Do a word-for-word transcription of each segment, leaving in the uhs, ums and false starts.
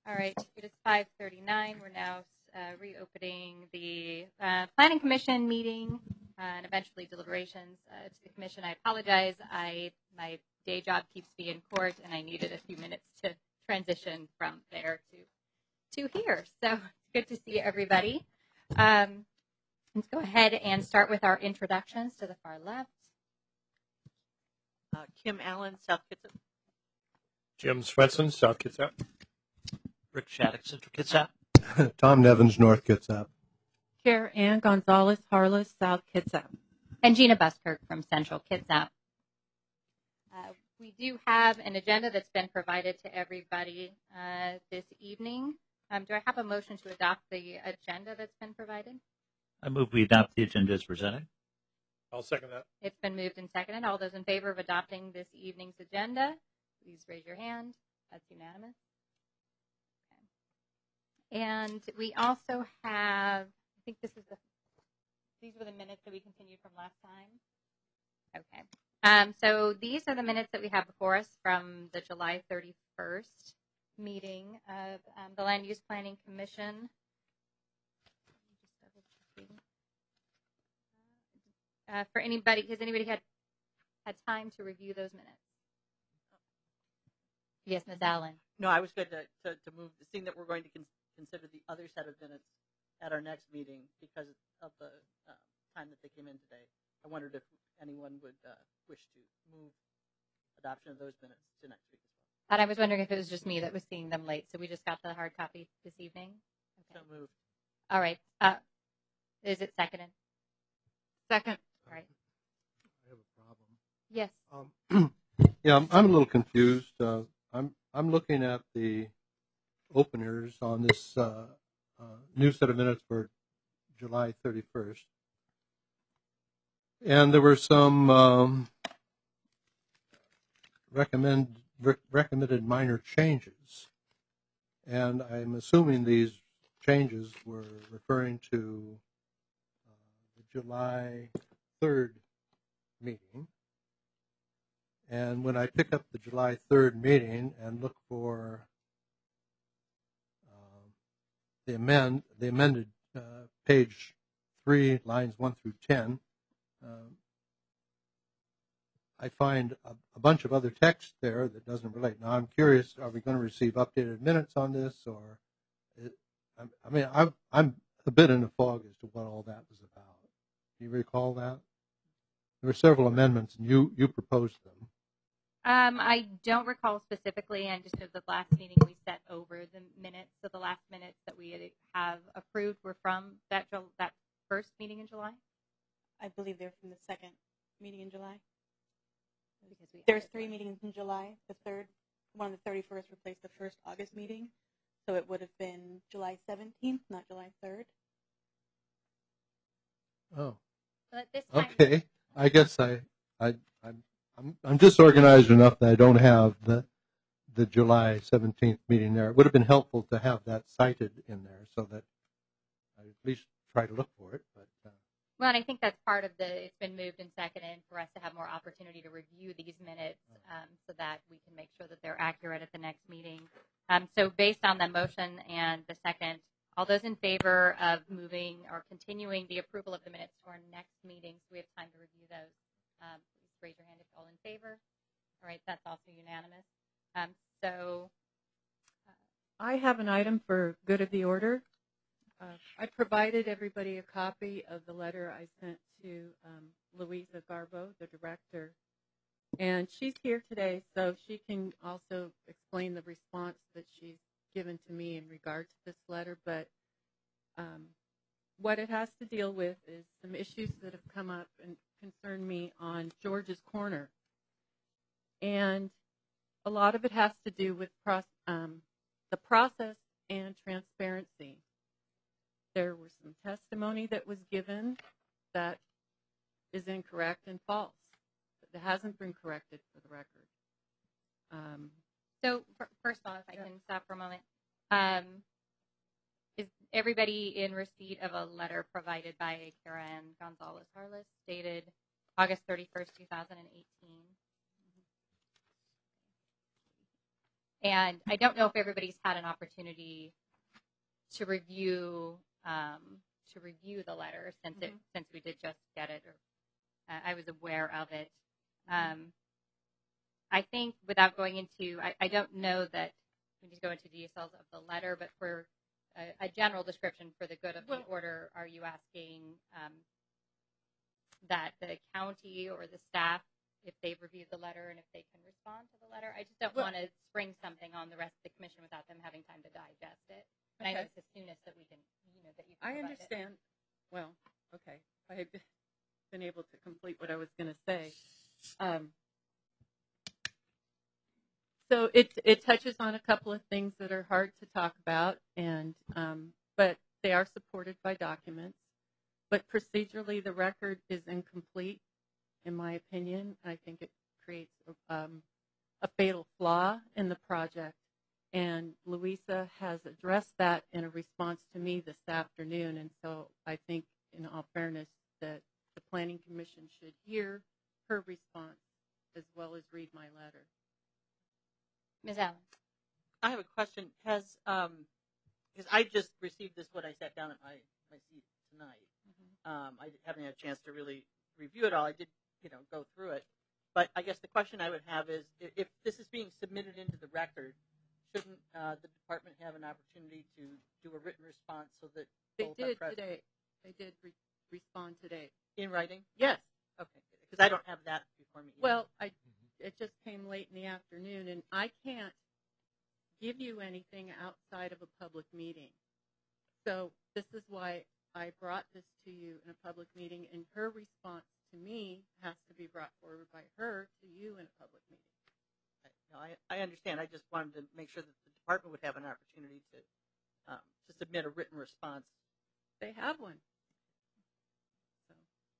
All right, it is five thirty-nine. We're now uh, reopening the uh, Planning Commission meeting uh, and eventually deliberations uh, to the Commission. I apologize. I my day job keeps me in court, and I needed a few minutes to transition from there to to here. So it's good to see everybody. Um, let's go ahead and start with our introductions to the far left. Uh, Kim Allen, South Kitsap. Jim Swenson, South Kitsap. Rick Shattuck, Central Kitsap. Tom Nevins, North Kitsap. Chair Ann Gonzalez, Harless, South Kitsap. And Gina Buskirk from Central Kitsap. Uh, we do have an agenda that's been provided to everybody uh, this evening. Um, do I have a motion to adopt the agenda that's been provided? I move we adopt the agenda as presented. I'll second that. It's been moved and seconded. All those in favor of adopting this evening's agenda, please raise your hand. That's unanimous. Okay. And we also have, I think this is the, these were the minutes that we continued from last time. Okay. Um, so these are the minutes that we have before us from the July thirty-first meeting of um, the Land Use Planning Commission. Uh, for anybody, has anybody had had time to review those minutes? Yes, Miz Allen. No, I was going to, to, to move, seeing that we're going to con- consider the other set of minutes at our next meeting because of the uh, time that they came in today. I wondered if anyone would uh, wish to move adoption of those minutes to next week as well. And I was wondering if it was just me that was seeing them late, so we just got the hard copy this evening. Okay. So moved. All right. Uh, is it seconded? Second. All right. I have a problem. Yes. Um, yeah, I'm, I'm a little confused. Uh, I'm I'm looking at the openers on this uh, uh, new set of minutes for July thirty-first, and there were some um, recommend re- recommended minor changes, and I'm assuming these changes were referring to uh, the July third meeting. And when I pick up the July third meeting and look for uh, the amend the amended uh, page three, lines one through ten, uh, I find a, a bunch of other text there that doesn't relate. Now I'm curious: are we going to receive updated minutes on this, or it, I, I mean, I'm I'm a bit in a fog as to what all that was about. Do you recall that? There were several amendments, and you you proposed them. Um, I don't recall specifically, and just at the last meeting we set over the minutes. So the last minutes that we have approved were from that that first meeting in July. I believe they're from the second meeting in July. Because we There's three meetings in July. The third, one on the thirty-first replaced the first August meeting, so it would have been July seventeenth, not July third. Oh, But this time, okay. I guess I I I'm I'm I'm disorganized enough that I don't have the the July seventeenth meeting there. It would have been helpful to have that cited in there so that I at least try to look for it. But uh, well, and I think that's part of the, it's been moved and seconded for us to have more opportunity to review these minutes um, so that we can make sure that they're accurate at the next meeting. Um, so based on the motion and the second, all those in favor of moving or continuing the approval of the minutes to our next meeting, so we have time to review those, um, please raise your hand if all in favor. All right, that's also unanimous. Um, so uh, I have an item for good of the order. Uh, I provided everybody a copy of the letter I sent to um, Louisa Garbo, the director, and she's here today, so she can also explain the response that she's given to me in regard to this letter. But um, what it has to deal with is some issues that have come up and concern me on George's Corner, and a lot of it has to do with proce- um, the process and transparency. There was some testimony that was given that is incorrect and false. That hasn't been corrected for the record. Um, So f- first of all, if I Yeah. can stop for a moment, um, is everybody in receipt of a letter provided by Kara Ann Gonzalez Harless dated August thirty-first, two thousand eighteen? And I don't know if everybody's had an opportunity to review um, to review the letter since it Mhm. since we did just get it, or uh, I was aware of it. Um, I think without going into, I, I don't know that we need to go into details of the letter, but for a, a general description for the good of Well- the order, are you asking um, that the county or the staff, if they've reviewed the letter and if they can respond to the letter? I just don't Well- want to spring something on the rest of the commission without them having time to digest it. But I know Okay. it's the soonest that we can, you know, that you can I provide it. understand. Well, okay. If I had been able to complete what I was going to say. Um, so it it touches on a couple of things that are hard to talk about, and um, but they are supported by documents. But procedurally, the record is incomplete, in my opinion. I think it creates um, a fatal flaw in the project. And Louisa has addressed that in a response to me this afternoon. And so I think, in all fairness, that the Planning Commission should hear her response as well as read my letter. Miz Allen. I have a question. Has, um, because I just received this when I sat down at my, my seat tonight. Um, I haven't had a chance to really review it all. I did, you know, go through it. But I guess the question I would have is, if, if this is being submitted into the record, shouldn't uh, the department have an opportunity to do a written response so that They both are did present? today. They did re- respond today. In writing? Yes. Okay. Because I don't have that before me. either. Well, I it just came late in the afternoon, and I can't give you anything outside of a public meeting. So this is why I brought this to you in a public meeting, and her response to me has to be brought forward by her to you in a public meeting. No, I, I understand. I just wanted to make sure that the department would have an opportunity to um, to submit a written response. They have one. So.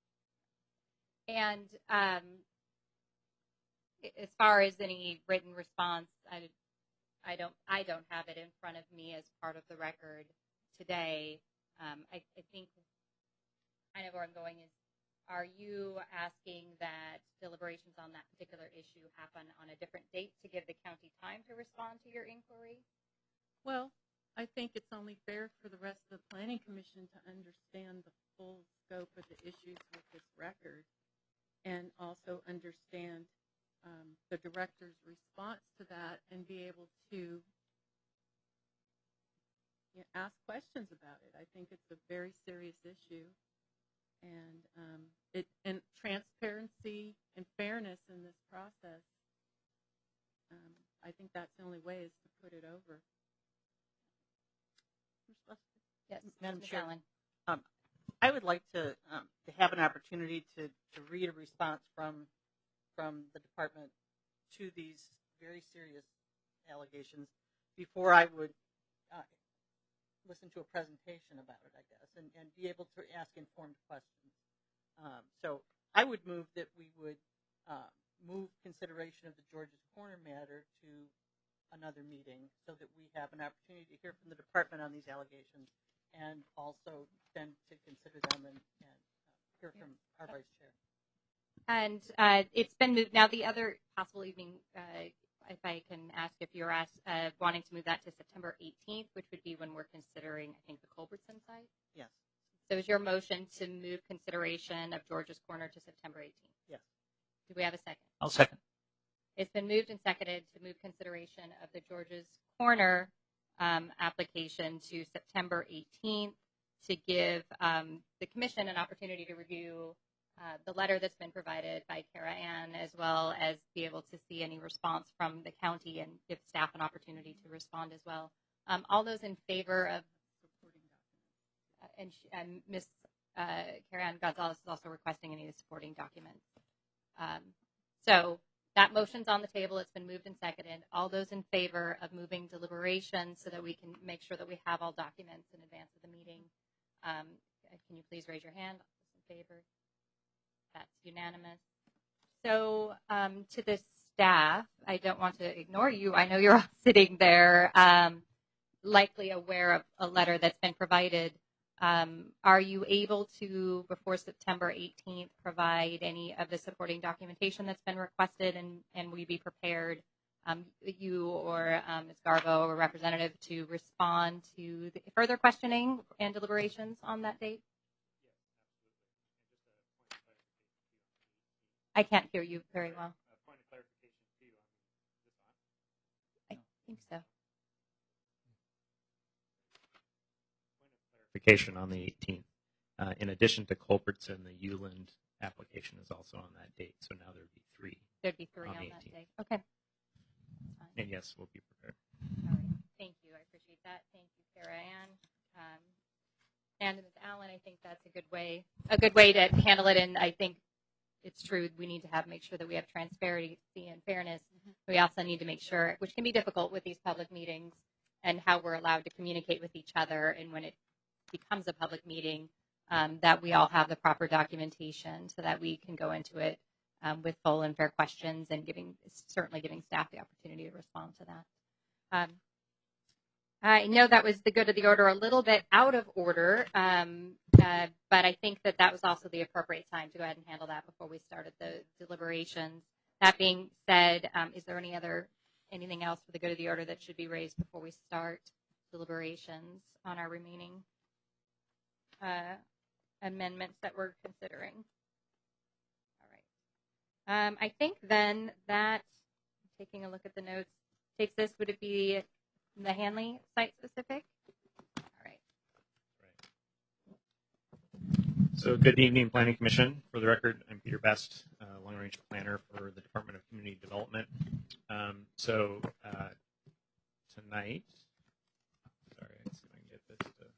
And um, i- as far as any written response, I, I don't I don't have it in front of me as part of the record today. Um, I, I think kind of where I'm going is, are you asking that deliberations on that particular issue happen on a different date to give the county time to respond to your inquiry? Well, I think it's only fair for the rest of the Planning Commission to understand the full scope of the issues with this record and also understand um, the director's response to that and be able to you know, ask questions about it. I think it's a very serious issue. And um, it and transparency and fairness in this process, um, I think that's the only way is to put it over. Yes, Madam Miz Chair. Allen. Um, I would like to um, to have an opportunity to, to read a response from from the department to these very serious allegations before I would uh, listen to a presentation about it, I guess, and, and be able to ask informed questions. Um, so I would move that we would uh, move consideration of the George's Corner matter to another meeting so that we have an opportunity to hear from the department on these allegations and also then to consider them and, and uh, hear from our vice chair. And uh, it's been moved. Now, the other possible evening, uh, if I can ask if you're asked, uh, wanting to move that to September eighteenth, which would be when we're considering, I think, the Culbertson site. Yes. So is your motion to move consideration of George's Corner to September eighteenth? Yes. Do we have a second? I'll second. It's been moved and seconded to move consideration of the George's Corner um, application to September eighteenth to give um, the commission an opportunity to review uh, the letter that's been provided by Kara Ann, as well as be able to see any response from the county and give staff an opportunity to respond as well. Um, all those in favor of supporting documents, uh, and, she, and Miz Uh, Kara Ann Gonzalez is also requesting any of the supporting documents. Um, so that motion's on the table. It's been moved and seconded. All those in favor of moving deliberations so that we can make sure that we have all documents in advance of the meeting, um, can you please raise your hand? All those in favor? That's unanimous. So um, to the staff, I don't want to ignore you. I know you're all sitting there, um, likely aware of a letter that's been provided. Um, are you able to, before September eighteenth, provide any of the supporting documentation that's been requested, and, and will you be prepared um, you or um, Miz Garbo or representative to respond to the further questioning and deliberations on that date? I can't hear you very well. I think so. Clarification on the eighteenth. Uh, in addition to Culbertson, the Uland application is also on that date. So now there would be three. There'd be three On on, the that eighteenth. day. Okay. That's fine. And yes, we'll be prepared. All right. Thank you. I appreciate that. Thank you, Sarah Ann. Um, and Miz Allen, I think that's a good way, a good way to handle it. And I think it's true. We need to have make sure that we have transparency and fairness. We also need to make sure, which can be difficult with these public meetings, and how we're allowed to communicate with each other. And when it becomes a public meeting, um, that we all have the proper documentation so that we can go into it um, with full and fair questions, and giving certainly giving staff the opportunity to respond to that. Um, I know that was the good of the order, a little bit out of order, um, uh, but I think that that was also the appropriate time to go ahead and handle that before we started the deliberations. That being said, um, is there any other anything else for the good of the order that should be raised before we start deliberations on our remaining uh, amendments that we're considering? All right. Um, I think then that, taking a look at the notes, takes this, would it be the Hanley site specific? All right. So good evening, Planning Commission. For the record, I'm Peter Best, uh, Long Range Planner for the Department of Community Development. Um, so uh, tonight, sorry, let's see if I can get this to.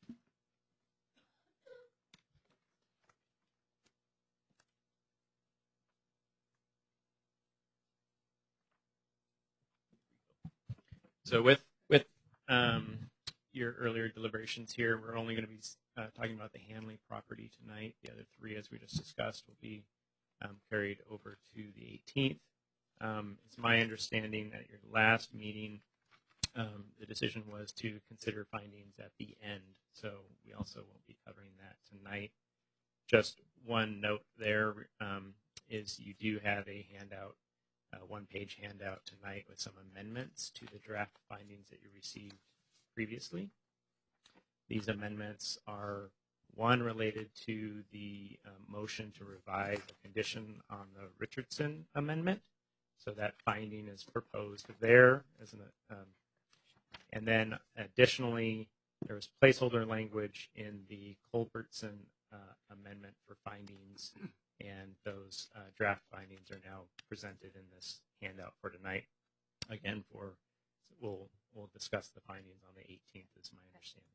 So with with um, your earlier deliberations here, we're only going to be uh, talking about the Hanley property tonight. The other three, as we just discussed, will be um, carried over to the eighteenth. Um, it's my understanding that your last meeting, um, the decision was to consider findings at the end. So we also won't be covering that tonight. Just one note there um, is you do have a handout, a one-page handout tonight with some amendments to the draft findings that you received previously. These amendments are, one, related to the uh, motion to revise the condition on the Richardson amendment. So that finding is proposed there, as an, um, and then additionally, there was placeholder language in the Culbertson uh, amendment for findings, and those uh, draft findings are now presented in this handout for tonight. Again, for we'll we'll discuss the findings on the eighteenth, is my understanding.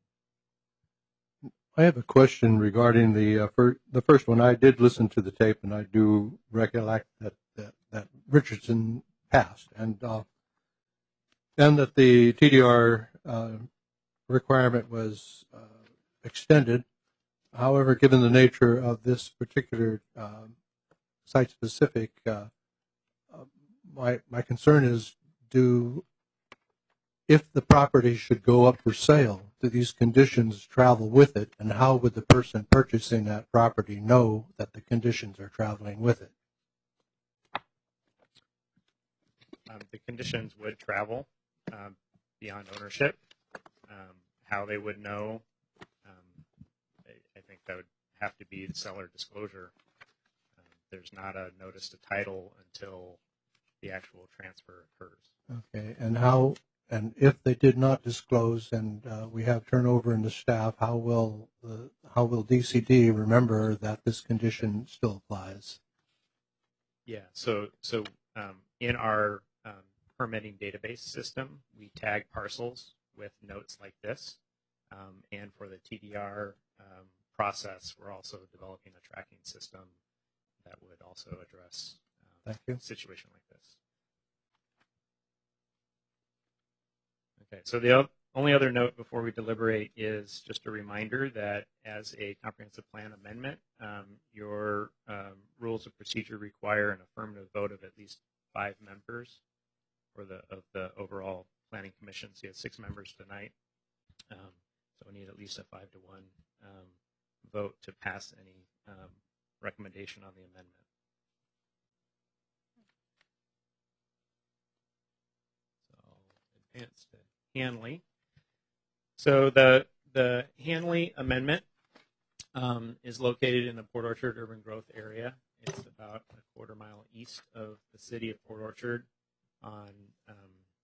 I have a question regarding the uh, fir- the first one. I did listen to the tape, and I do recollect that that, that Richardson passed, and uh, and that the T D R uh, requirement was uh, extended. However, given the nature of this particular uh, site-specific, uh, uh, my my concern is, do if the property should go up for sale, do these conditions travel with it, and how would the person purchasing that property know that the conditions are traveling with it? Um, the conditions would travel um, beyond ownership. Um, how they would know, um, I, I think that would have to be the seller disclosure. Um, there's not a notice to title until the actual transfer occurs. Okay, and how? And if they did not disclose, and uh, we have turnover in the staff, how will the how will D C D remember that this condition still applies? Yeah. So so um, in our um, permitting database system, we tag parcels with notes like this, um, and for the T D R um, process, we're also developing a tracking system that would also address um, Thank you. a situation like this. Okay, so the only other note before we deliberate is just a reminder that as a comprehensive plan amendment, um, your um, rules of procedure require an affirmative vote of at least five members for the of the overall planning commission. So you have six members tonight, um, so we need at least a five to one um, vote to pass any um, recommendation on the amendment. advance to Hanley. So the the Hanley Amendment um, is located in the Port Orchard urban growth area. It's about a quarter mile east of the city of Port Orchard on um,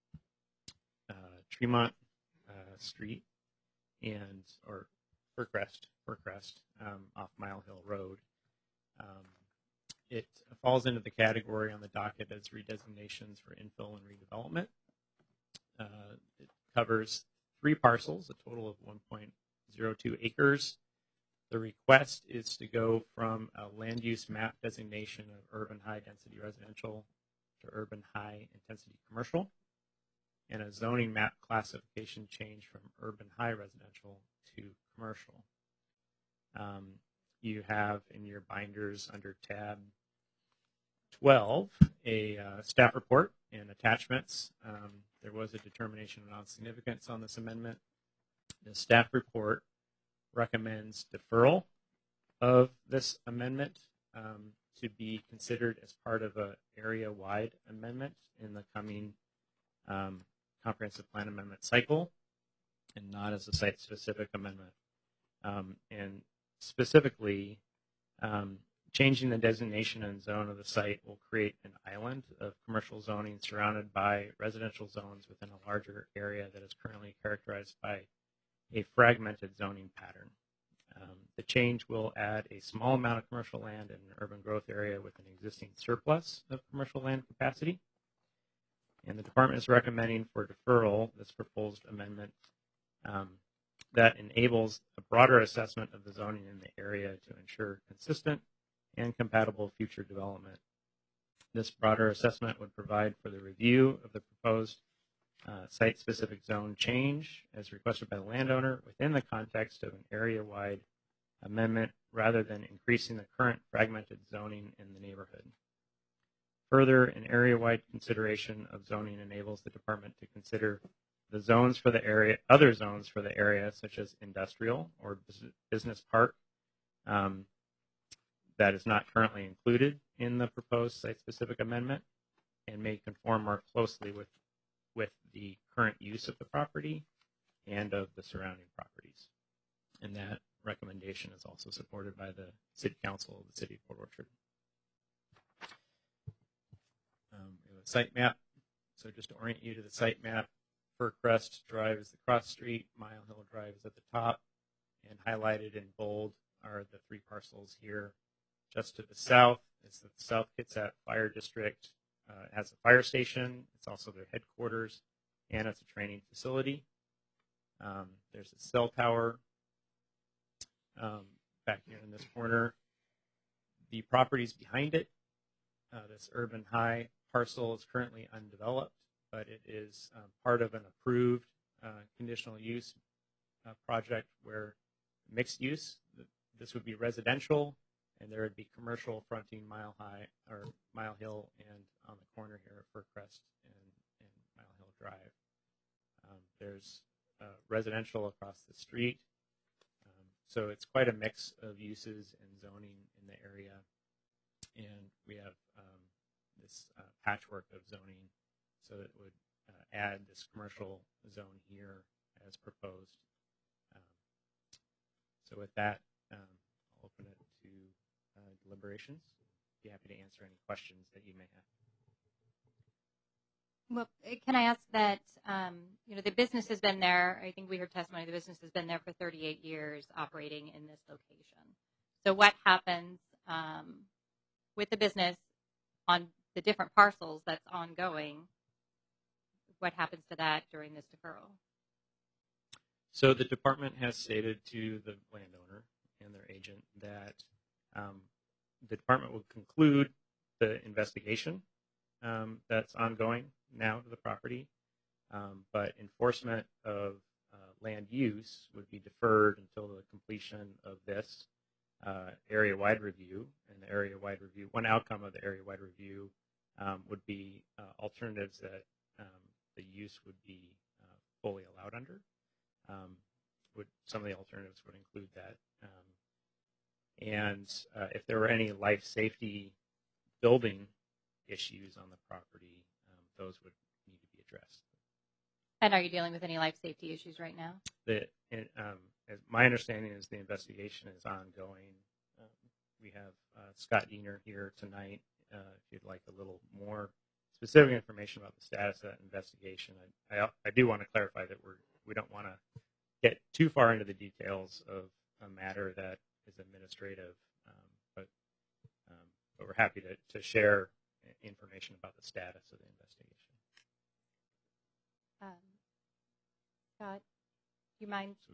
uh, Tremont uh, Street and or Fircrest, Fircrest um, off Mile Hill Road. Um, it falls into the category on the docket as redesignations for infill and redevelopment. Uh, it covers three parcels, a total of one point zero two acres. The request is to go from a land use map designation of urban high density residential to urban high intensity commercial, and a zoning map classification change from urban high residential to commercial. Um, you have in your binders under tab twelve a uh, staff report and attachments. Um, there was a determination of non-significance on this amendment. The staff report recommends deferral of this amendment um, to be considered as part of an area-wide amendment in the coming um, comprehensive plan amendment cycle, and not as a site-specific amendment. Um, and specifically, um, changing the designation and zone of the site will create an island of commercial zoning surrounded by residential zones within a larger area that is currently characterized by a fragmented zoning pattern. Um, the change will add a small amount of commercial land in an urban growth area with an existing surplus of commercial land capacity. And the department is recommending for deferral this proposed amendment um, that enables a broader assessment of the zoning in the area to ensure consistent and compatible future development. This broader assessment would provide for the review of the proposed Uh, site-specific zone change as requested by the landowner within the context of an area-wide amendment rather than increasing the current fragmented zoning in the neighborhood. Further, an area-wide consideration of zoning enables the department to consider the zones for the area, other zones for the area, such as industrial or business park, um, that is not currently included in the proposed site-specific amendment and may conform more closely with with the current use of the property and of the surrounding properties. And that recommendation is also supported by the City Council of the City of Port Orchard. Um, we have a site map. So just to orient you to the site map, Fircrest Drive is the cross street, Mile Hill Drive is at the top, and highlighted in bold are the three parcels here. Just to the south is the South Kitsap Fire District. Uh, it has a fire station. It's also their headquarters, and it's a training facility. Um, there's a cell tower um, back here in this corner. The properties behind it, uh, this urban high parcel is currently undeveloped, but it is uh, part of an approved uh, conditional use uh, project where mixed use, this would be residential, and there would be commercial fronting Mile High or Mile Hill and on the corner here of Fircrest and, and Mile Hill Drive. Um, there's uh, residential across the street. Um, so it's quite a mix of uses and zoning in the area. And we have um, this uh, patchwork of zoning, so it would uh, add this commercial zone here as proposed. Um, so with that, um, I'll open it to uh, deliberations. Be happy to answer any questions that you may have. Well, eh, can I ask that, um, you know, the business has been there, I think we heard testimony, the business has been there for thirty-eight years operating in this location. So what happens um, with the business on the different parcels that's ongoing? What happens to that during this deferral? So the department has stated to the landowner and their agent that um, the department will conclude the investigation um, that's ongoing now to the property, um, but enforcement of uh, land use would be deferred until the completion of this uh, area-wide review. And the area-wide review, one outcome of the area-wide review um, would be uh, alternatives that um, the use would be uh, fully allowed under. Um, would some of the alternatives would include that. Um, and uh, if there were any life safety building issues on the property, um, those would need to be addressed. And are you dealing with any life safety issues right now? The, it, um, as my understanding is the investigation is ongoing. Um, we have uh, Scott Diener here tonight. Uh, if you'd like a little more specific information about the status of that investigation, I, I, I do want to clarify that we're we don't want to get too far into the details of a matter that is administrative, um, but um, but we're happy to, to share information about the status of the investigation. Um, Scott, do you mind? So,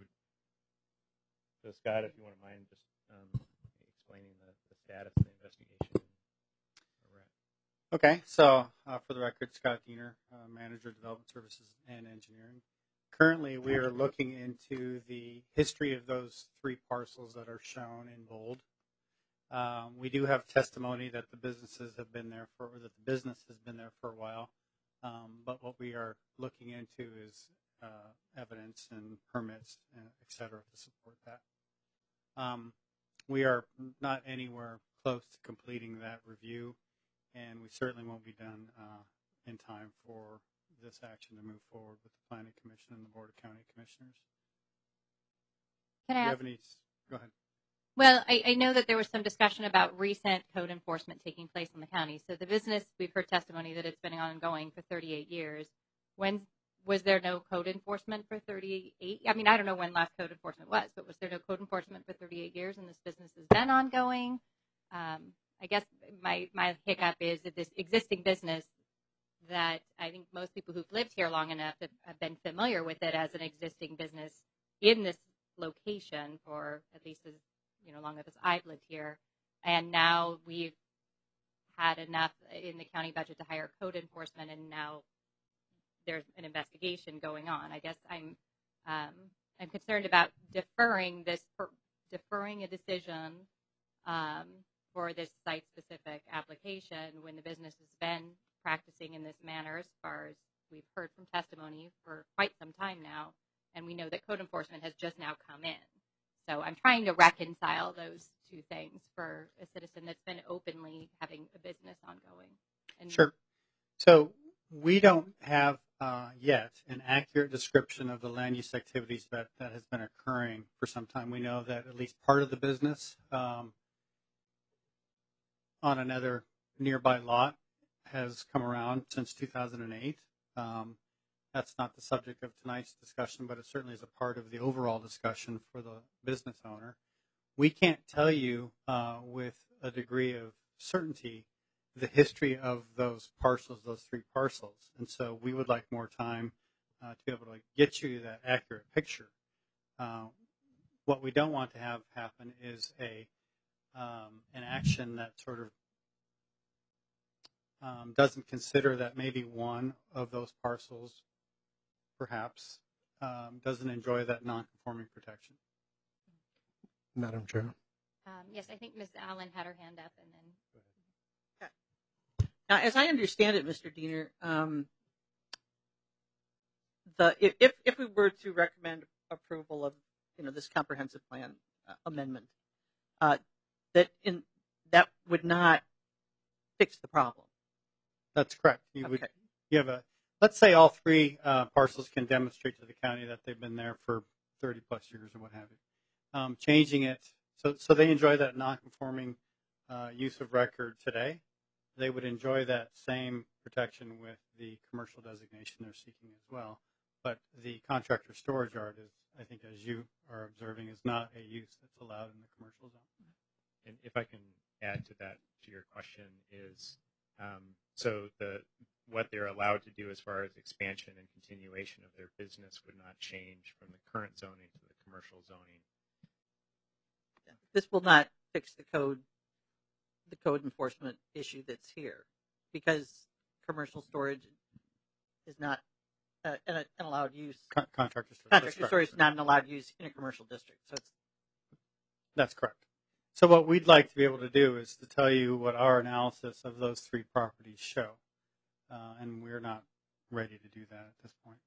so Scott, if you want to mind just um, explaining the, the status of the investigation. Where we're at. Okay, so uh, for the record, Scott Diener, uh, Manager of Development Services and Engineering. Currently, we are looking into the history of those three parcels that are shown in bold. Um, we do have testimony that the businesses have been there for, or that the business has been there for a while. Um, but what we are looking into is uh, evidence and permits, uh, et cetera, to support that. Um, we are not anywhere close to completing that review, and we certainly won't be done uh, in time for this action to move forward with the Planning Commission and the Board of County Commissioners. Can I Do you ask? have any? Go ahead. Well, I, I know that there was some discussion about recent code enforcement taking place in the county. So the business, we've heard testimony that it's been ongoing for thirty-eight years. When was there no code enforcement for thirty-eight? I mean, I don't know when last code enforcement was, but was there no code enforcement for thirty-eight years and this business has been ongoing? Um, I guess my, my hiccup is that this existing business that I think most people who've lived here long enough have, have been familiar with it as an existing business in this location for at least as you know, long as I've lived here. And now we've had enough in the county budget to hire code enforcement, and now there's an investigation going on. I guess I'm um, I'm concerned about deferring this, deferring a decision um, for this site-specific application when the business has been practicing in this manner, as far as we've heard from testimony for quite some time now, and we know that code enforcement has just now come in. So I'm trying to reconcile those two things for a citizen that's been openly having a business ongoing. And Sure. So we don't have uh, yet an accurate description of the land use activities that, that has been occurring for some time. We know that at least part of the business um, on another nearby lot has come around since two thousand eight. Um, That's not the subject of tonight's discussion, but it certainly is a part of the overall discussion for the business owner. We can't tell you uh, with a degree of certainty the history of those parcels, those three parcels. And so we would like more time uh, to be able to get you that accurate picture. Uh, what we don't want to have happen is a um, an action that sort of um, doesn't consider that maybe one of those parcels perhaps, um, doesn't enjoy that non-conforming protection. Madam Chair. Um, yes, I think Miz Allen had her hand up, and then. Now, as I understand it, Mister Diener, um, the if if we were to recommend approval of you know this comprehensive plan uh, amendment, uh, that in that would not fix the problem. That's correct. You Okay. would you have a let's say all three uh, parcels can demonstrate to the county that they've been there for thirty plus years or what have you. Um, changing it so so they enjoy that non-conforming uh, use of record today. They would enjoy that same protection with the commercial designation they're seeking as well. But the contractor storage yard is, I think, as you are observing, is not a use that's allowed in the commercial zone. And if I can add to that, to your question, is um, so the what they're allowed to do as far as expansion and continuation of their business would not change from the current zoning to the commercial zoning. This will not fix the code, the code enforcement issue that's here, because commercial storage is not uh, an, an allowed use. Con- contractor storage. Contractor That's correct. storage is not an allowed use in a commercial district. So it's That's correct. So what we'd like to be able to do is to tell you what our analysis of those three properties show. Uh, and we're not ready to do that at this point.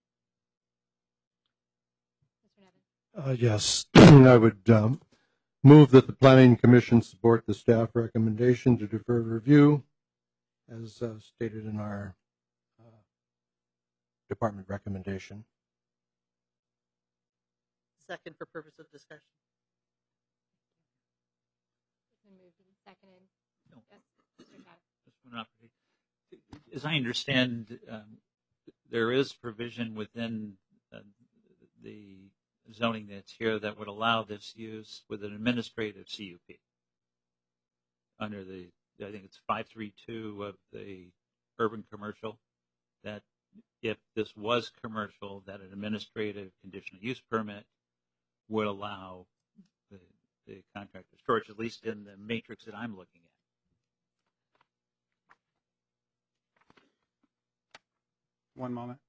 Mister Nevin. Uh, yes, I would um, move that the Planning Commission support the staff recommendation to defer review as uh, stated in our uh, department recommendation. Second for purpose of discussion. It's been moved and seconded. No. Yes, Mister Maddox. Just one opportunity. As I understand, um, there is provision within uh, the zoning that's here that would allow this use with an administrative C U P under the, I think it's five three two of the urban commercial, that if this was commercial, that an administrative conditional use permit would allow the, the contractor storage, at least in the matrix that I'm looking at. One moment.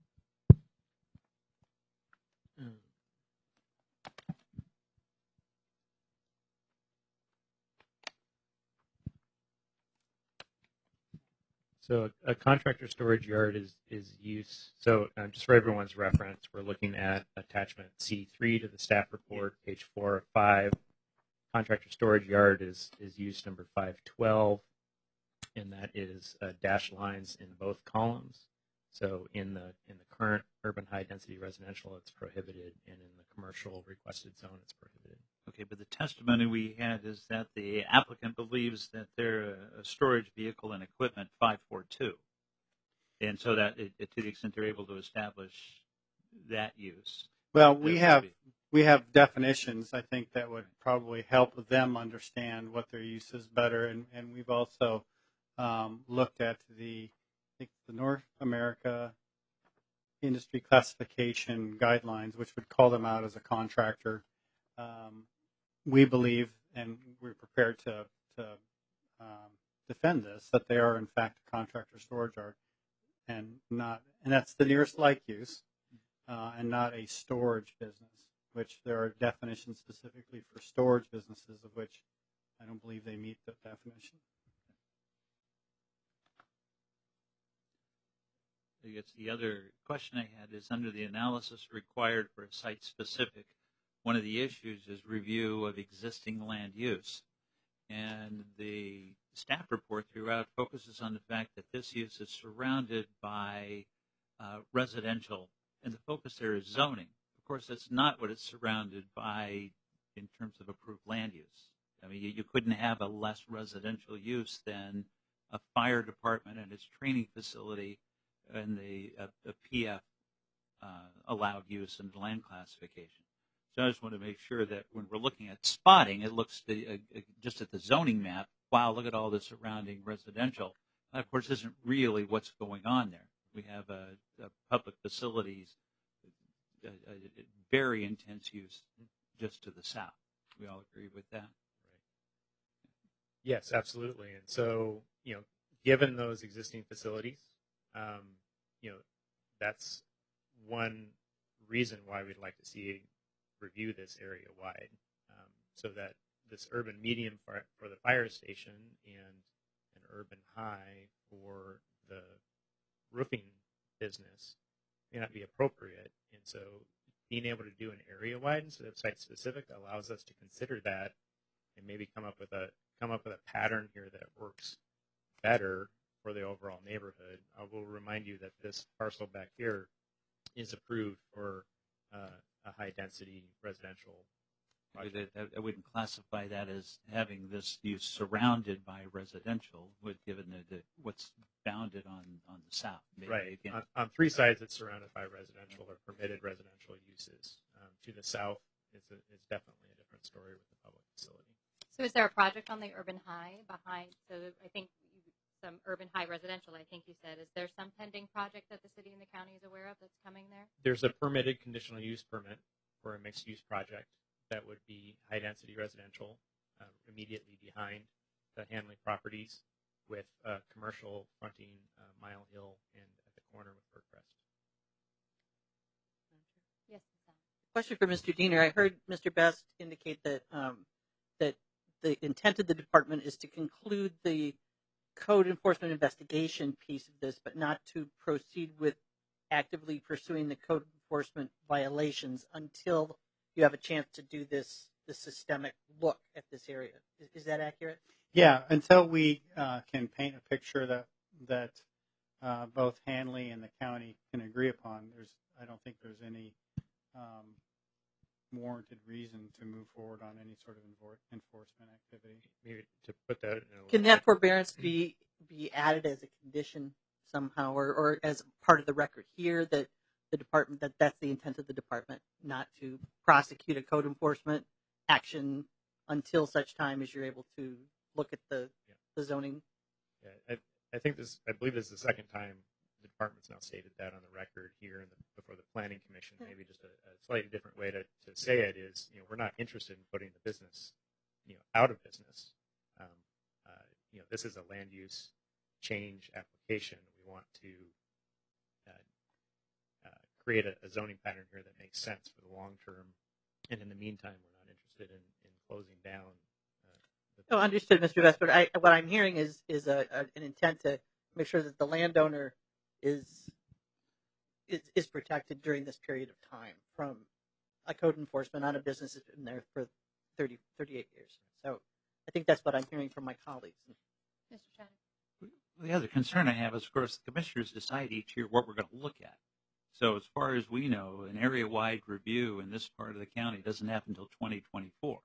So a contractor storage yard is, is use. So um, just for everyone's reference, we're looking at attachment C three to the staff report, page four of five. Contractor storage yard is, is use number five twelve, and that is uh, dashed lines in both columns. So in the in the current urban high density residential, it's prohibited, and in the commercial requested zone, it's prohibited. Okay, but the testimony we had is that the applicant believes that they're a storage vehicle and equipment five forty-two. And so that it, it, to the extent they're able to establish that use. Well, we that have would be- we have definitions, I think, that would probably help them understand what their use is better. And, and we've also um, looked at the, I think the North America Industry Classification Guidelines, which would call them out as a contractor. Um, we believe, and we're prepared to, to um, defend this, that they are in fact a contractor storage yard, and not, and that's the nearest like use, uh, and not a storage business, which there are definitions specifically for storage businesses, of which I don't believe they meet the definition. I guess the other question I had is under the analysis required for a site specific, one of the issues is review of existing land use. And the staff report throughout focuses on the fact that this use is surrounded by uh, residential, and the focus there is zoning. Of course, that's not what it's surrounded by in terms of approved land use. I mean, you, you couldn't have a less residential use than a fire department and its training facility and the uh, a P F uh, allowed use in the land classification. So I just want to make sure that when we're looking at spotting, it looks the, uh, just at the zoning map, wow, look at all the surrounding residential. That, of course, isn't really what's going on there. We have a, a public facilities, a, a, a very intense use just to the south. We all agree with that? Right. Yes, absolutely. And so, you know, given those existing facilities, um, you know, that's one reason why we'd like to see review this area wide, um, so that this urban medium for, for the fire station and an urban high for the roofing business may not be appropriate. And so being able to do an area wide instead of site specific allows us to consider that and maybe come up with a come up with a pattern here that works better for the overall neighborhood. I will remind you that this parcel back here is approved for uh, a high density residential project. I, I wouldn't classify that as having this use surrounded by residential, with given the, the what's bounded on, on the south. Maybe Right. again. On, on three sides, it's surrounded by residential or permitted residential uses. Um, to the south, it's, a, it's definitely a different story with the public facility. So is there a project on the urban high behind? So I think some urban high residential, I think you said. Is there some pending project that the city and the county is aware of that's coming there? There's a permitted conditional use permit for a mixed use project that would be high density residential uh, immediately behind the Hanley properties, with uh, commercial fronting uh, Mile Hill and at the corner with Birdcrest. Yes. Question for Mister Diener. I heard Mister Best indicate that um, that the intent of the department is to conclude the code enforcement investigation piece of this, but not to proceed with actively pursuing the code enforcement violations until you have a chance to do this, this systemic look at this area. Is, is that accurate? Yeah, until we uh, can paint a picture that that uh, both Hanley and the county can agree upon, there's I don't think there's any um, warranted reason to move forward on any sort of enfor- enforcement activity. Maybe to put that, you know, Can that forbearance be be added as a condition somehow, or, or as part of the record here that the department that that's the intent of the department, not to prosecute a code enforcement action until such time as you're able to look at the Yeah. the zoning? Yeah, I, I think this, I believe this is the second time the department's now stated that on the record here in the, before the planning commission. Maybe just a, a slightly different way to, to say it is, you know, we're not interested in putting the business, you know, out of business. Um, uh, you know, this is a land use change application. We want to uh, uh, create a, a zoning pattern here that makes sense for the long term. And in the meantime, we're not interested in, in closing down. Oh, understood, Mister Vest. But I, what I'm hearing is is a, a, an intent to make sure that the landowner is, is is protected during this period of time from a code enforcement on a business that's been there for thirty, thirty-eight years. So I think that's what I'm hearing from my colleagues. Mister Chadwick? The other concern I have is, of course, the commissioners decide each year what we're going to look at. So as far as we know, an area-wide review in this part of the county doesn't happen until twenty twenty-four.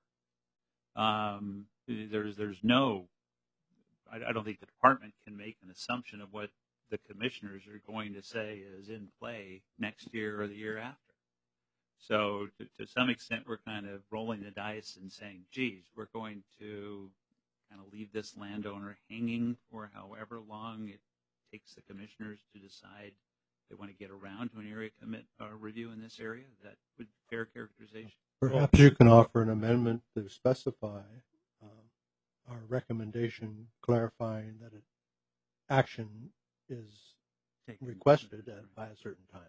Um, there's there's no, I, I don't think the department can make an assumption of what the commissioners are going to say is in play next year or the year after. So to, to some extent, we're kind of rolling the dice and saying, geez, we're going to kind of leave this landowner hanging for however long it takes the commissioners to decide they want to get around to an area commit uh, review in this area. That would be fair characterization. Perhaps you can offer an amendment to specify uh, our recommendation clarifying that it, action is Take requested at, by a certain time.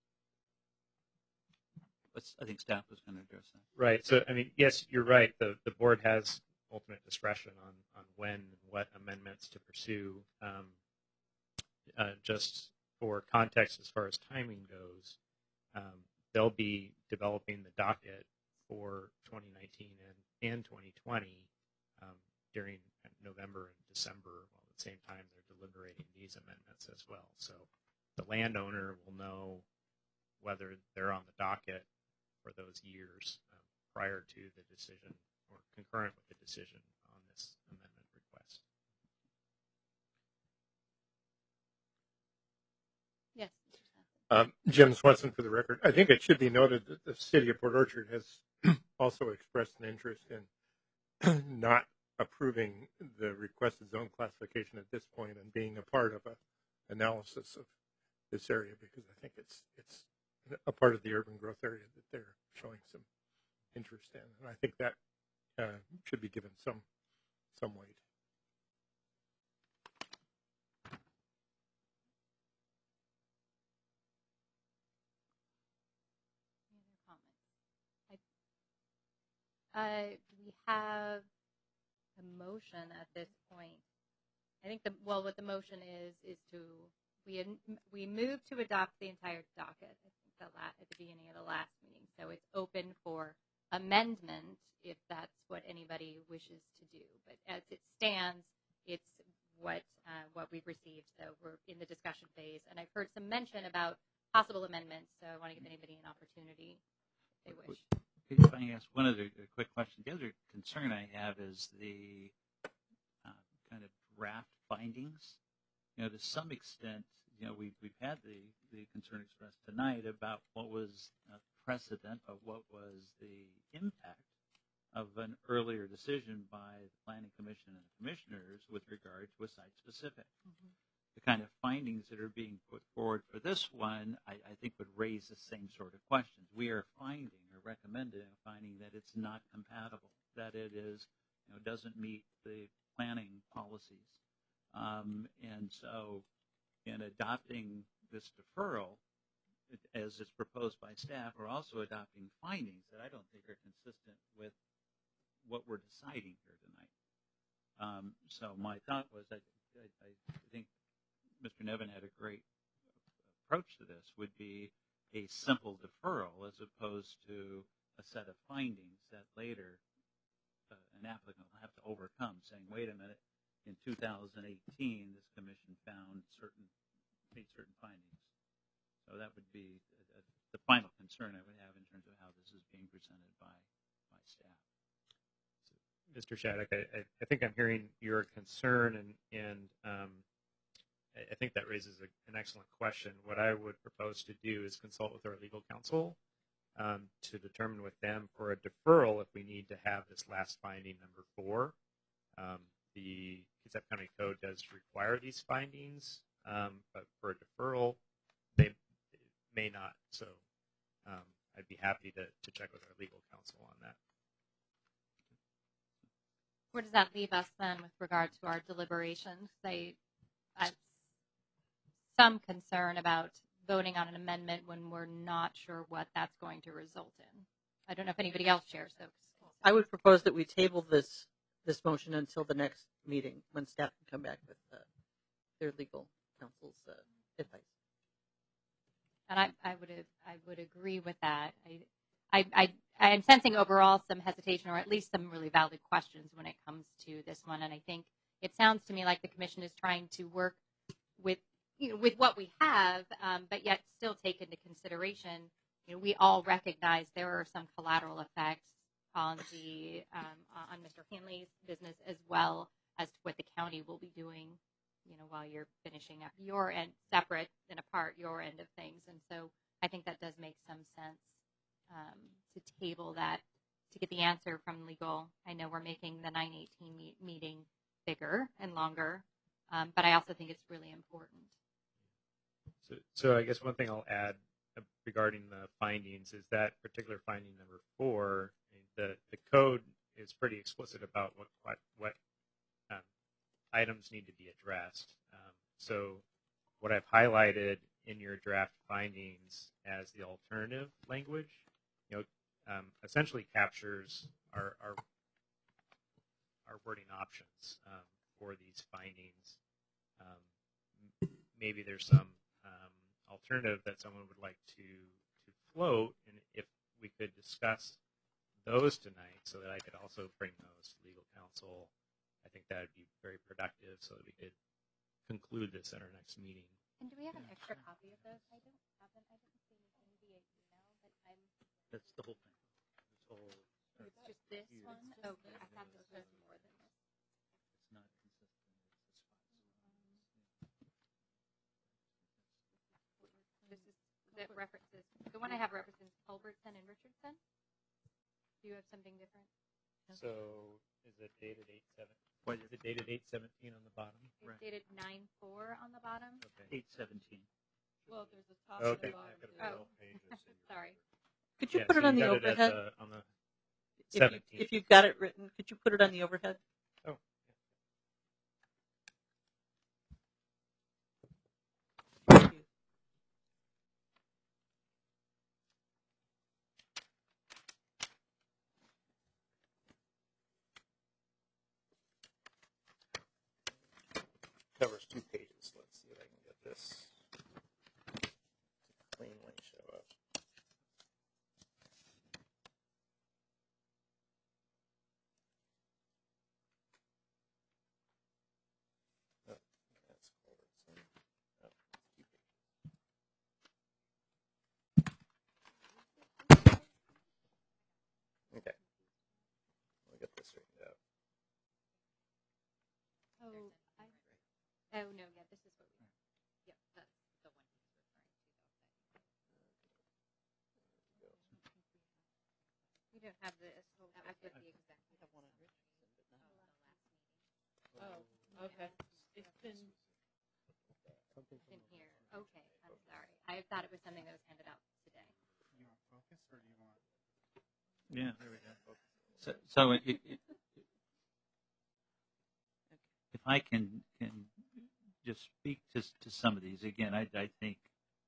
Let's, I think staff was going to address that. Right. So, I mean, yes, you're right. The the board has ultimate discretion on, on when and what amendments to pursue. Um, uh, just for context, as far as timing goes, um, they'll be developing the docket for twenty nineteen and, and twenty twenty um, during November and December, while at the same time they're deliberating these amendments as well. So the landowner will know whether they're on the docket for those years um, prior to the decision or concurrent with the decision on this amendment request. Yes. Um, Jim Swenson for the record. I think it should be noted that the city of Port Orchard has also expressed an interest in not approving the requested zone classification at this point and being a part of a analysis of this area, because I think it's it's a part of the urban growth area that they're showing some interest in, and I think that uh, should be given some some weight. Any other comments? I, uh, we have a motion at this point. I think the well, what the motion is is to we had, we moved to adopt the entire docket. I think the la- at the beginning of the last meeting, so it's open for amendment if that's what anybody wishes to do. But as it stands, it's what uh, what we've received. So we're in the discussion phase, and I've heard some mention about possible amendments. So I want to give anybody an opportunity if they wish. If I can ask one other quick question. The other concern I have is the uh, kind of draft findings. You know, to some extent, you know, we've, we've had the, the concern expressed tonight about what was a precedent of what was the impact of an earlier decision by the Planning Commission and the commissioners with regard to a site-specific. Mm-hmm. The kind of findings that are being put forward for this one, I, I think would raise the same sort of questions. We are finding or recommending a finding that it's not compatible, that it is, you know, doesn't meet the planning policies. Um, and so in adopting this deferral, it, as it's proposed by staff, we're also adopting findings that I don't think are consistent with what we're deciding here tonight. Um, so my thought was, I, I, I think Mister Nevin had a great approach to this, would be a simple deferral as opposed to a set of findings that later uh, an applicant will have to overcome, saying, wait a minute, in two thousand eighteen, this commission found certain made certain findings. So that would be a, a, the final concern I would have in terms of how this is being presented by, by staff. Mister Shattuck, I, I think I'm hearing your concern, and, and um, I, I think that raises a, an excellent question. What I would propose to do is consult with our legal counsel um, to determine with them for a deferral if we need to have this last finding, number four. Um, the Kitsap County Code does require these findings, um, but for a deferral, they may not. So um, I'd be happy to, to check with our legal counsel on that. Where does that leave us then with regard to our deliberations? They, I have some concern about voting on an amendment when we're not sure what that's going to result in. I don't know if anybody else shares those. I would propose that we table this this motion until the next meeting when staff can come back with uh, their legal counsel's uh, advice. And I, I would I would agree with that. I, I, I, I'm sensing overall some hesitation, or at least some really valid questions when it comes to this one. And I think it sounds to me like the commission is trying to work with, you know, with what we have, um, but yet still take into consideration. You know, we all recognize there are some collateral effects on the um, on Mister Hanley's business, as well as to what the county will be doing, you know, while you're finishing up your end, separate and apart your end of things. And so I think that does make some sense. Um, to table that, to get the answer from legal. I know we're making the nine eighteen meet, meeting bigger and longer, um, but I also think it's really important. So, so I guess one thing I'll add regarding the findings is that particular finding number four, the, the code is pretty explicit about what, what, what um, items need to be addressed. Um, so what I've highlighted in your draft findings as the alternative language, you know, um, essentially captures our, our, our wording options um, for these findings. Um, maybe there's some um, alternative that someone would like to, to float, and if we could discuss those tonight so that I could also bring those to legal counsel, I think that would be very productive so that we could conclude this at our next meeting. And do we have an extra copy of those? I don't have them. I didn't see anything via email, but I'm... That's the whole thing. This whole, it's just this one? Okay, I thought this was more than this. It's not consistent. This is that references, the one I have references Culbertson and Richardson. Do you have something different? So is it dated eight seven? What is it dated eight seventeen on the bottom? It's right. Dated nine four on the bottom. Okay. eight seventeen. Well, there's a top okay. and a Oh, bottom. sorry. Could you yeah, put so it on you the got overhead? It at the, on the if, seventeenth. you, if you've got it written, could you put it on the overhead? Oh. Thank you. Covers two pages. Let's see if I can get this to cleanly show up. Oh, that's Culbertson. Oh, two pages. Okay. We'll get this straightened out. Oh, I, oh no, yeah, this is what we. Yep, that's the one he's referring to. We don't have this. That was with the executive. have one on Richardson, but not on the last meeting. Oh, okay. It's been It's in here. Okay, I'm sorry. I thought it was something that was handed out today. You want focus or do you want? Yeah, there we go. So, so it, it, it, if I can can just speak to to some of these again, I, I think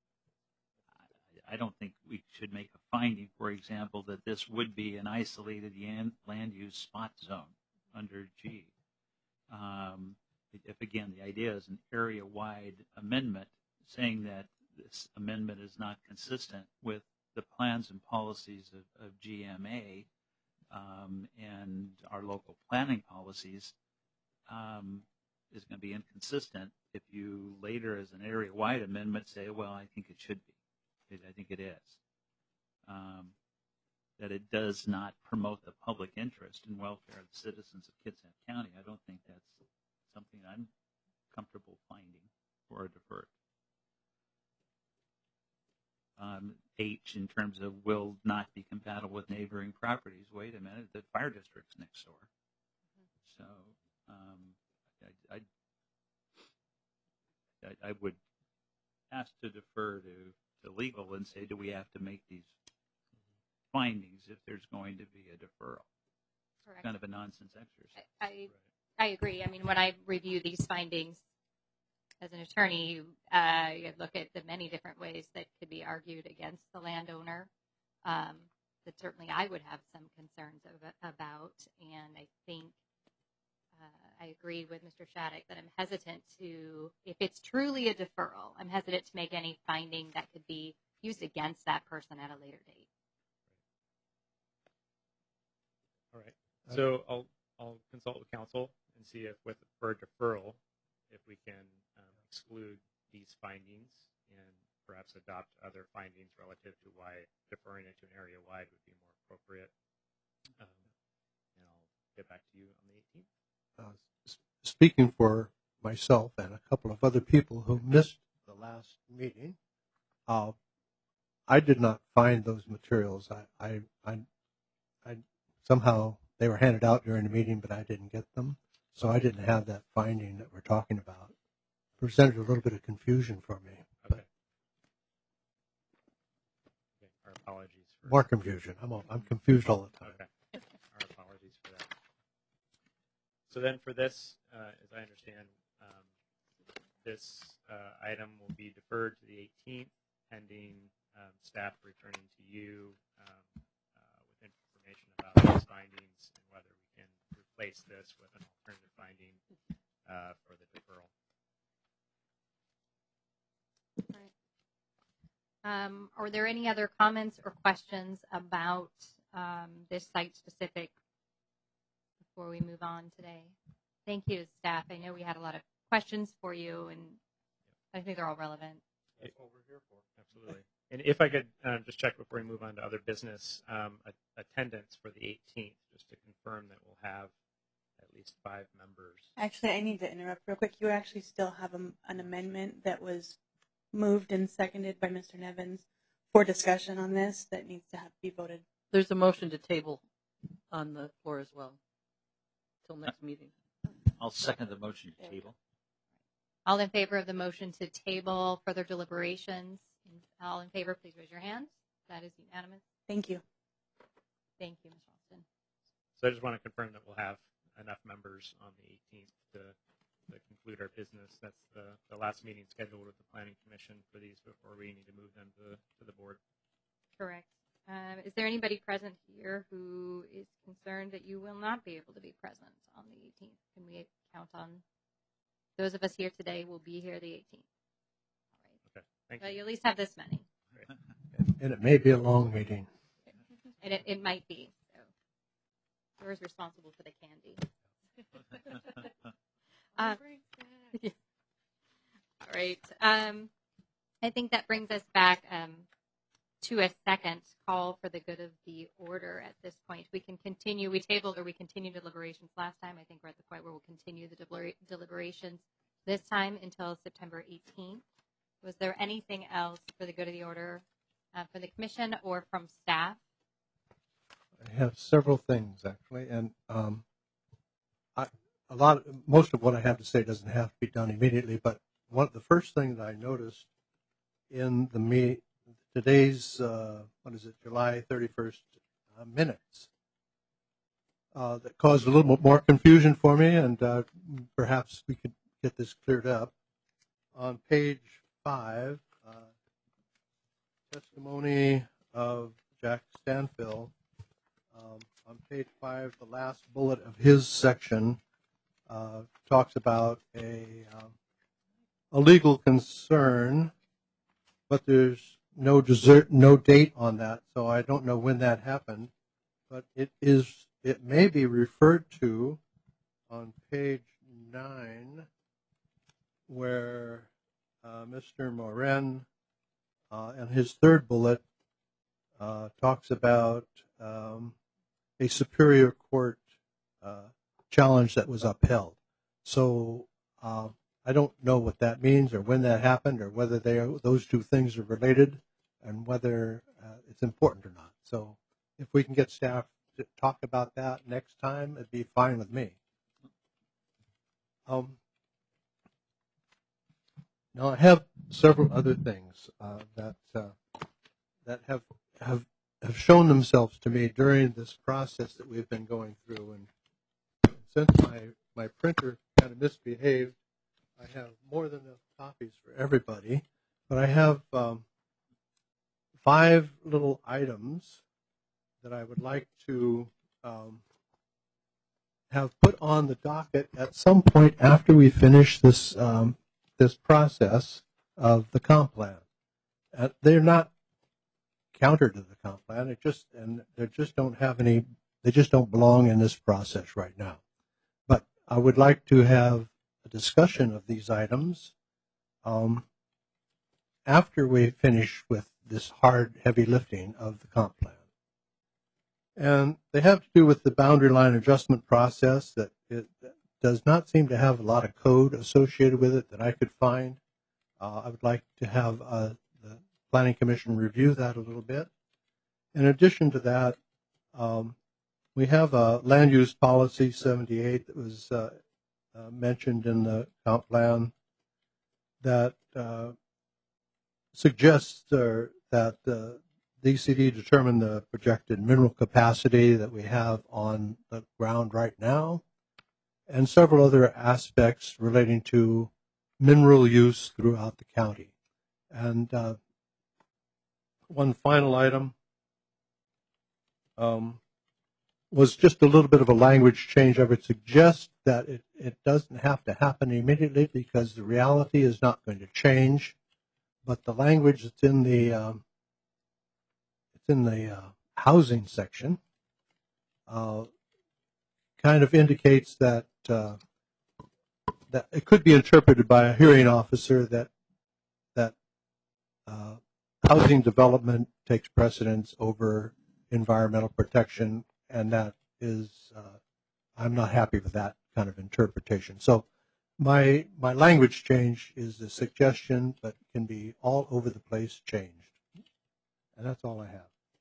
I, I don't think we should make a finding, for example, that this would be an isolated land use spot zone under G. Um, if again the idea is an area-wide amendment, saying that this amendment is not consistent with the plans and policies of, of G M A um, and our local planning policies, um, is going to be inconsistent if you later, as an area-wide amendment, say, well, I think it should be. It, I think it is. Um, that it does not promote the public interest and welfare of the citizens of Kitsap County. I don't think that's something I'm comfortable finding or deferred. Um, H, in terms of will not be compatible with neighboring properties. Wait a minute, the fire district's next door. So um, I, I, I, I would ask to defer to, to legal and say, do we have to make these findings if there's going to be a deferral? Correct. Kind of a nonsense exercise. I, I, I agree. I mean, when I review these findings as an attorney, uh, you look at the many different ways that could be argued against the landowner. Um, that certainly I would have some concerns of, about, and I think uh, I agree with Mister Shattuck that I'm hesitant to, if it's truly a deferral, I'm hesitant to make any finding that could be used against that person at a later date. All right. So I'll I'll consult with counsel and see if with for a deferral, if we can um, exclude these findings and perhaps adopt other findings relative to why deferring it to an area wide would be more appropriate. Um, and I'll get back to you on the eighteenth. Uh, speaking for myself and a couple of other people who missed the last meeting, uh, I did not find those materials. I, I, I, I somehow they were handed out during the meeting, but I didn't get them, so I didn't have that finding that we're talking about. It presented a little bit of confusion for me. Okay. Okay. Our apologies for More confusion. I'm all, I'm confused all the time. Okay. Our apologies for that. So then for this, uh, as I understand, um, this uh, item will be deferred to the eighteenth, pending um, staff returning to you um, uh, with information about these findings and whether we can replace this with an alternative finding uh, for the deferral. Um, are there any other comments or questions about um, this site-specific before we move on today? Thank you, staff. I know we had a lot of questions for you, and I think they're all relevant. That's what we're here for. Absolutely. And if I could um, just check before we move on to other business, um, a- attendance for the eighteenth, just to confirm that we'll have at least five members. Actually, I need to interrupt real quick. You actually still have a, an amendment that was moved and seconded by Mister Nevins for discussion on this that needs to have be voted. There's a motion to table on the floor as well till next meeting. I'll second the motion to table. All in favor of the motion to table further deliberations? All in favor, please raise your hands. That is unanimous. Thank you. Thank you, Miz Ralston. So I just want to confirm that we'll have enough members on the eighteenth to, to conclude our business. That's the, the last meeting scheduled with the Planning Commission for these before we need to move them to, to the board. Correct. Um, is there anybody present here who is concerned that you will not be able to be present on the eighteenth? Can we count on those of us here today will be here the eighteenth? All right. Okay. Thank But you. you at least have this many. Great. And it may be a long meeting. And it, it might be. So, whoever's responsible for the candy. uh, yeah. All right. Um, I think that brings us back um, to a second call for the good of the order at this point. We can continue. We tabled or we continued deliberations last time. I think we're at the point where we'll continue the deliber- deliberations this time until September eighteenth. Was there anything else for the good of the order uh, for the commission or from staff? I have several things actually, and um, I, a lot, most of what I have to say doesn't have to be done immediately. But one, the first thing that I noticed in the me today's uh, what is it, July thirty-first uh, minutes uh, that caused a little bit more confusion for me, and uh, perhaps we could get this cleared up. On page five, uh, testimony of Jack Stanfill. Um, on page five, the last bullet of his section uh, talks about a, um, a legal concern, but there's no desert, no date on that, so I don't know when that happened. But it is, it may be referred to on page nine where uh, Mister Morin, uh, in his third bullet, uh, talks about um, a Superior Court uh, challenge that was upheld. So uh, I don't know what that means or when that happened or whether they are, those two things are related and whether uh, it's important or not. So if we can get staff to talk about that next time, it'd be fine with me. Um, now I have several other things uh, that uh, that have have have shown themselves to me during this process that we've been going through. And since my my printer kind of misbehaved, I have more than enough copies for everybody. But I have um, five little items that I would like to um, have put on the docket at some point after we finish this um, this process of the comp plan. Uh, they're not counter to the comp plan. It just and they just don't have any. They just don't belong in this process right now. But I would like to have a discussion of these items um, after we finish with this hard, heavy lifting of the comp plan. And they have to do with the boundary line adjustment process that it does not seem to have a lot of code associated with it that I could find. Uh, I would like to have uh, the Planning Commission review that a little bit. In addition to that, um, we have a land use policy seventy-eight that was uh, uh, mentioned in the comp plan that uh, suggests uh, that uh, D C D determine the projected mineral capacity that we have on the ground right now, and several other aspects relating to mineral use throughout the county. And uh, one final item um, was just a little bit of a language change. I would suggest that it, it doesn't have to happen immediately because the reality is not going to change, but the language that's in the um, it's in the uh, housing section uh, kind of indicates that uh, that it could be interpreted by a hearing officer that that uh, housing development takes precedence over environmental protection, and that is uh, I'm not happy with that kind of interpretation. So my my language change is a suggestion, but can be all over the place changed, and that's all I have.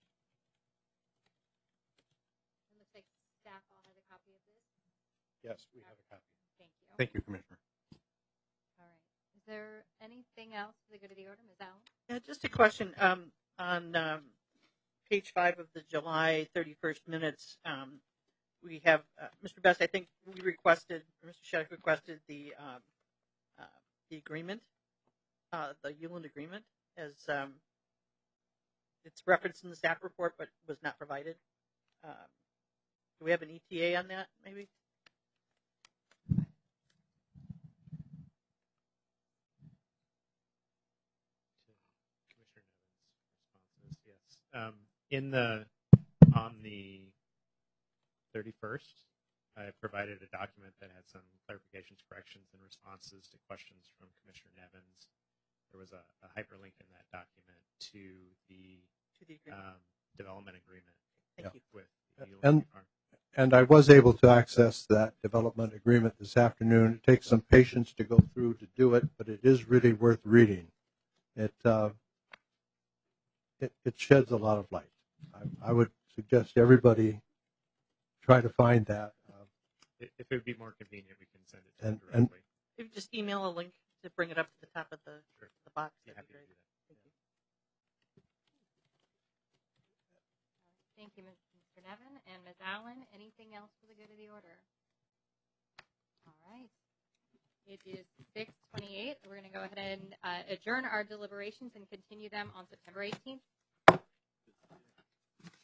It looks like staff all has a copy of this. Yes, we have a copy. Thank you. Thank you, Commissioner. All right. Is there anything else for the good of the order, Miz Allen? Yeah, just a question um, on um, page five of the July thirty-first minutes. Um, we have uh, Mister Best. I think we requested, Mister Sheddick requested the um, uh, the agreement, uh, the Uland agreement, as um, it's referenced in the staff report, but was not provided. Um, do we have an E T A on that, maybe? Commissioner Nevin's responses, yes. Um, in the on the thirty-first, I provided a document that had some clarifications, corrections, and responses to questions from Commissioner Nevins. There was a, a hyperlink in that document to the, To the agreement. um, development agreement. Thank Yeah. you. With the And Farm. and I was able to access that development agreement this afternoon. It takes some patience to go through to do it, but it is really worth reading. It uh, it, it sheds a lot of light. I, I would suggest everybody try to find that. Uh, If if it would be more convenient, we can send it to And- them and- directly. If you just email a link to bring it up to the top of the, Sure. the box, Be that'd happy be to great. do that. Thank you. Thank you, Mister Nevin and Miz Allen. Anything else for the good of the order? All right. It is six twenty-eight. We're going to go ahead and uh, adjourn our deliberations and continue them on September eighteenth